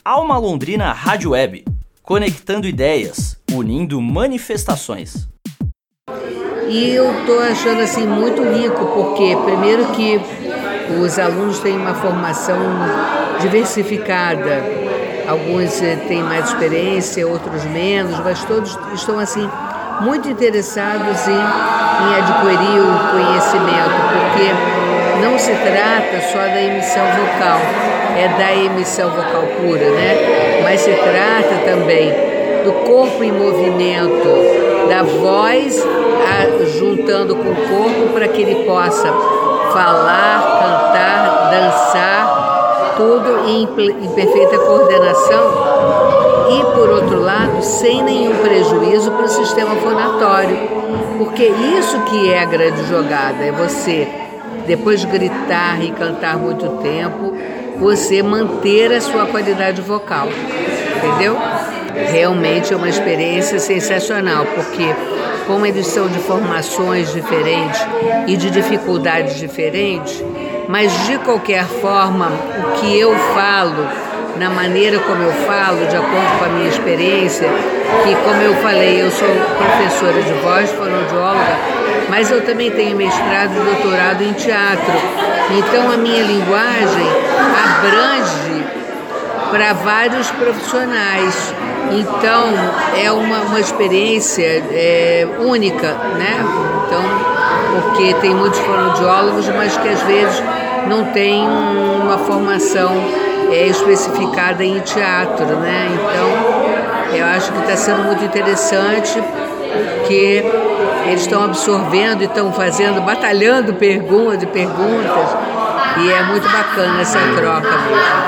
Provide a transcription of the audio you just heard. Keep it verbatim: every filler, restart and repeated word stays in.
Alma Londrina Rádio Web, conectando ideias, unindo manifestações. E eu estou achando assim muito rico, porque primeiro que os alunos têm uma formação diversificada, alguns têm mais experiência, outros menos, mas todos estão assim muito interessados em, em adquirir o conhecimento, porque não se trata só da emissão vocal, é da emissão vocal pura, né? Mas se trata também do corpo em movimento, da voz a, juntando com o corpo para que ele possa falar, cantar, dançar, tudo em, em perfeita coordenação e, por outro lado, sem nenhum prejuízo para o sistema fonatório, porque isso que é a grande jogada, é você, depois de gritar e cantar muito tempo, você manter a sua qualidade vocal, entendeu? Realmente é uma experiência sensacional, porque como eles são de formações diferentes e de dificuldades diferentes, mas de qualquer forma, o que eu falo, na maneira como eu falo, de acordo com a minha experiência, que como eu falei, eu sou professora de voz, fonoaudióloga, mas eu também tenho mestrado e doutorado em teatro. Então a minha linguagem abrange para vários profissionais. Então é uma, uma experiência é, única, né? Então, porque tem muitos fonoaudiólogos, mas que às vezes não tem uma formação é, especificada em teatro, né? Então eu acho que está sendo muito interessante, porque eles estão absorvendo e estão fazendo, batalhando perguntas e perguntas, e é muito bacana essa troca mesmo.